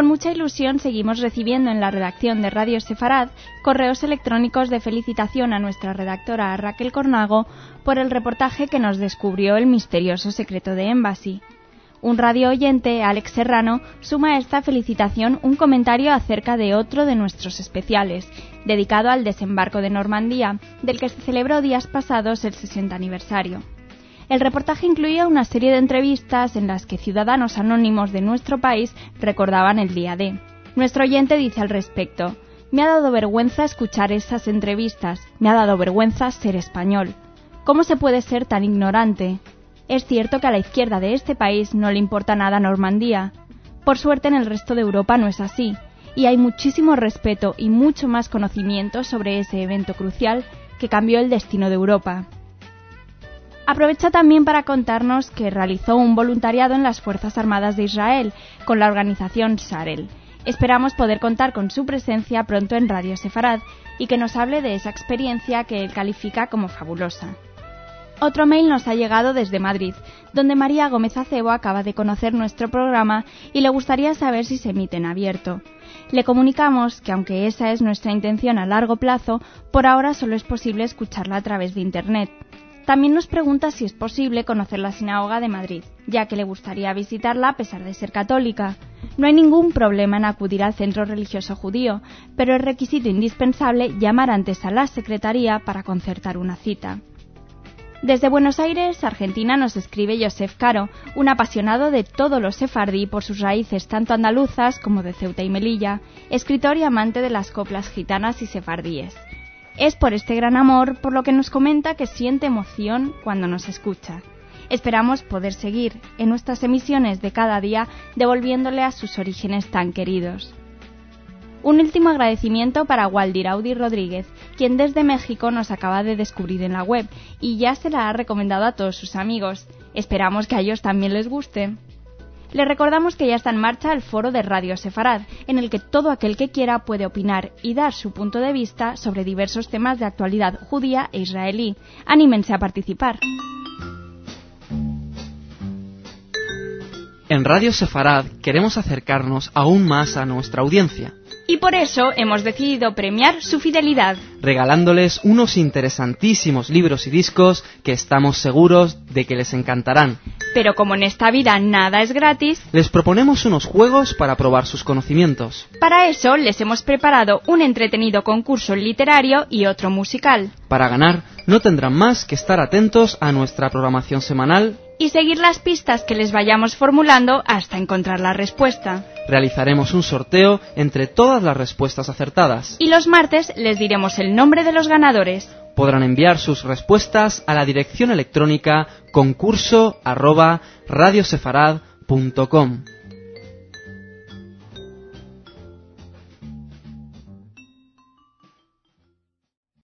con mucha ilusión seguimos recibiendo en la redacción de Radio Sefarad correos electrónicos de felicitación a nuestra redactora Raquel Cornago por el reportaje que nos descubrió el misterioso secreto de Embassy. Un radio oyente, Alex Serrano, suma a esta felicitación un comentario acerca de otro de nuestros especiales, dedicado al desembarco de Normandía, del que se celebró días pasados el 60 aniversario. El reportaje incluía una serie de entrevistas en las que ciudadanos anónimos de nuestro país recordaban el día D. Nuestro oyente dice al respecto: «Me ha dado vergüenza escuchar esas entrevistas, me ha dado vergüenza ser español. ¿Cómo se puede ser tan ignorante? Es cierto que a la izquierda de este país no le importa nada Normandía. Por suerte en el resto de Europa no es así, y hay muchísimo respeto y mucho más conocimiento sobre ese evento crucial que cambió el destino de Europa». Aprovecha también para contarnos que realizó un voluntariado en las Fuerzas Armadas de Israel con la organización Sarel. Esperamos poder contar con su presencia pronto en Radio Sefarad y que nos hable de esa experiencia que él califica como fabulosa. Otro mail nos ha llegado desde Madrid, donde María Gómez Acebo acaba de conocer nuestro programa y le gustaría saber si se emite en abierto. Le comunicamos que, aunque esa es nuestra intención a largo plazo, por ahora solo es posible escucharla a través de Internet. También nos pregunta si es posible conocer la sinagoga de Madrid, ya que le gustaría visitarla a pesar de ser católica. No hay ningún problema en acudir al centro religioso judío, pero es requisito indispensable llamar antes a la secretaría para concertar una cita. Desde Buenos Aires, Argentina, nos escribe Josef Caro, un apasionado de todo lo sefardí por sus raíces tanto andaluzas como de Ceuta y Melilla, escritor y amante de las coplas gitanas y sefardíes. Es por este gran amor por lo que nos comenta que siente emoción cuando nos escucha. Esperamos poder seguir en nuestras emisiones de cada día devolviéndole a sus orígenes tan queridos. Un último agradecimiento para Waldiraudi Rodríguez, quien desde México nos acaba de descubrir en la web y ya se la ha recomendado a todos sus amigos. Esperamos que a ellos también les guste. Les recordamos que ya está en marcha el foro de Radio Sefarad, en el que todo aquel que quiera puede opinar y dar su punto de vista sobre diversos temas de actualidad judía e israelí. ¡Anímense a participar! En Radio Sefarad queremos acercarnos aún más a nuestra audiencia. Y por eso hemos decidido premiar su fidelidad, regalándoles unos interesantísimos libros y discos que estamos seguros de que les encantarán. Pero como en esta vida nada es gratis, les proponemos unos juegos para probar sus conocimientos. Para eso les hemos preparado un entretenido concurso literario y otro musical. Para ganar, no tendrán más que estar atentos a nuestra programación semanal y seguir las pistas que les vayamos formulando hasta encontrar la respuesta. Realizaremos un sorteo entre todas las respuestas acertadas. Y los martes les diremos el nombre de los ganadores. Podrán enviar sus respuestas a la dirección electrónica concurso@radiosefarad.com.